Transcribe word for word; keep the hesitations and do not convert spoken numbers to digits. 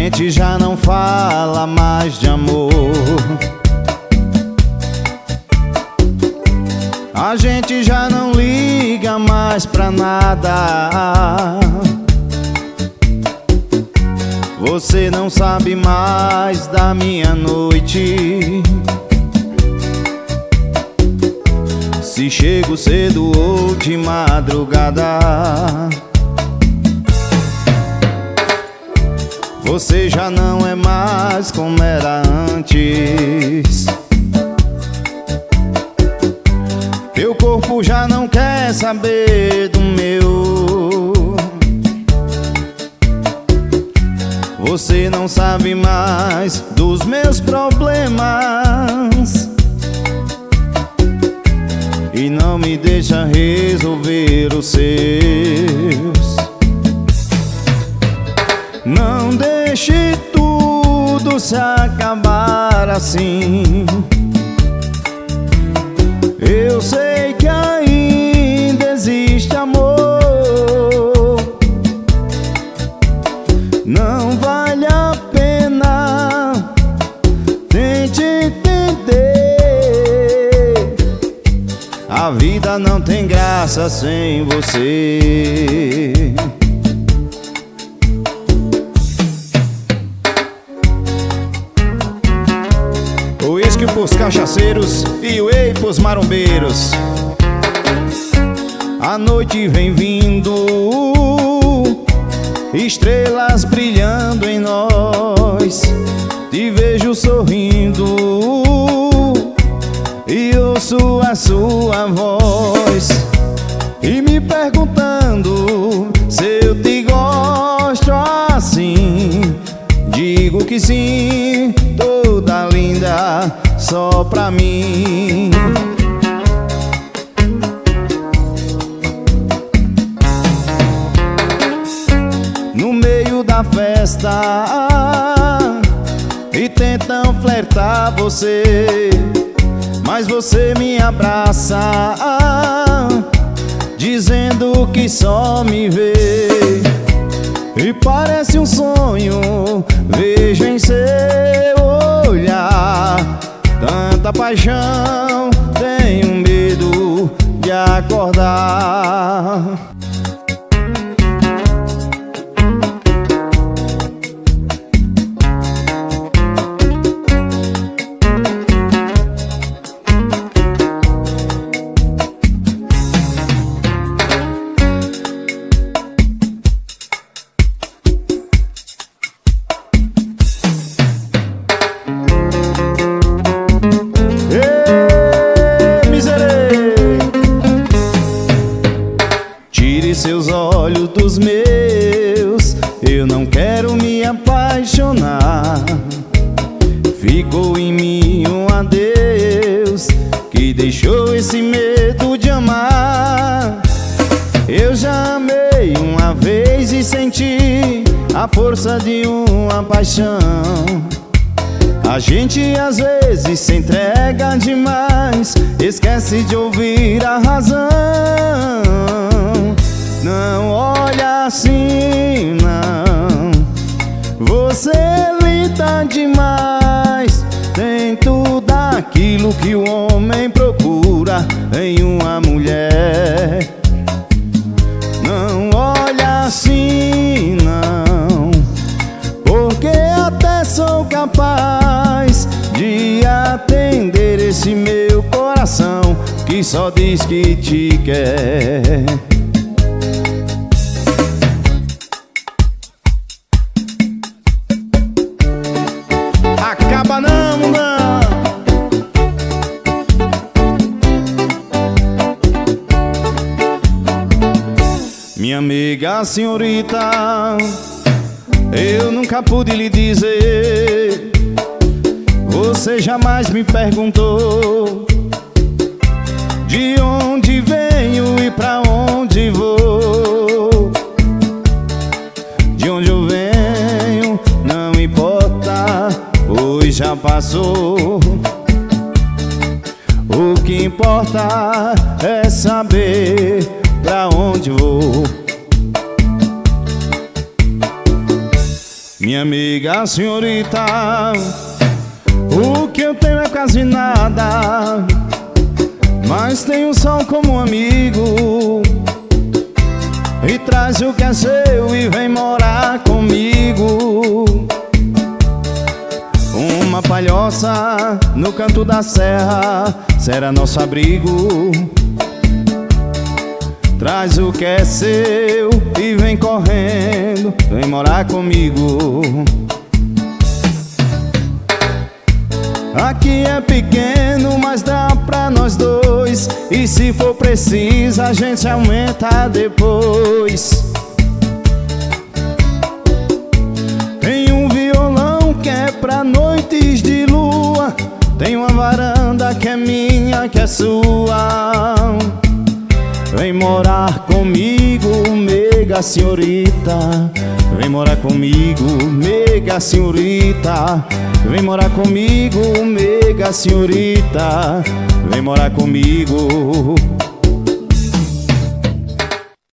gente já não fala mais de amor. A gente já não liga mais pra nada. Você não sabe mais da minha noite, se chego cedo ou de madrugada. Você já não é mais como era antes. Teu corpo já não quer saber do meu. Você não sabe mais dos meus problemas e não me deixa resolver os seus. Não deixe tudo se acabar assim. Eu sei que ainda existe amor. Não vale a pena, tente entender. A vida não tem graça sem você. O uísque pros cachaceiros e o whey pros marombeiros. A noite vem vindo, estrelas brilhando em nós. Te vejo sorrindo e ouço a sua voz, e me perguntando se eu te gosto assim. Digo que sim, toda linda, só pra mim. No meio da festa e tentam flertar você, mas você me abraça, dizendo que só me vê. E parece um sonho, vejo em seu olhar tanta paixão, tenho medo de acordar. Seus olhos dos meus, eu não quero me apaixonar. Ficou em mim um adeus que deixou esse medo de amar. Eu já amei uma vez e senti a força de uma paixão. A gente às vezes se entrega demais, esquece de ouvir a razão. Não olha assim, não. Você é linda demais, tem tudo aquilo que o homem procura em uma mulher. Não olha assim, não, porque até sou capaz de atender esse meu coração que só diz que te quer. Acaba não, não. Minha amiga senhorita, eu nunca pude lhe dizer. Você jamais me perguntou de onde venho e pra onde vou. De onde eu venho não importa, pois já passou. O que importa é saber pra onde vou. minha amiga senhorita. O que eu tenho é quase nada, mas tenho sol como amigo. E traz o que é seu e vem morar comigo. Uma palhoça no canto da serra será nosso abrigo. Traz o que é seu e vem correndo, vem morar comigo. Aqui é pequeno, mas dá pra nós dois. E se for preciso, a gente aumenta depois. Tem um violão que é pra noites de lua. Tem uma varanda que é minha, que é sua. Vem morar comigo, mega senhorita. Vem morar comigo, mega senhorita. Vem morar comigo, mega senhorita. Vem morar comigo.